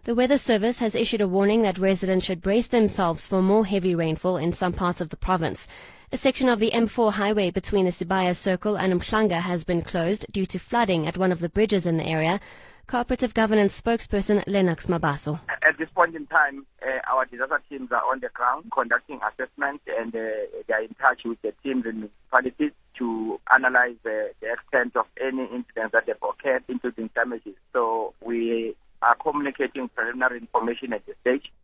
The Weather Service has issued a warning that residents should brace themselves for more heavy rainfall in some parts of the province. A section of the M4 highway between the Sibaya Circle and Umhlanga has been closed due to flooding at one of the bridges in the area. Cooperative Governance spokesperson Lennox Mabaso. At this point in time, our disaster teams are on the ground conducting assessments, and they are in touch with the teams in municipalities to analyze the extent of any incidents that have occurred, including damages. So we are communicating preliminary information at this stage.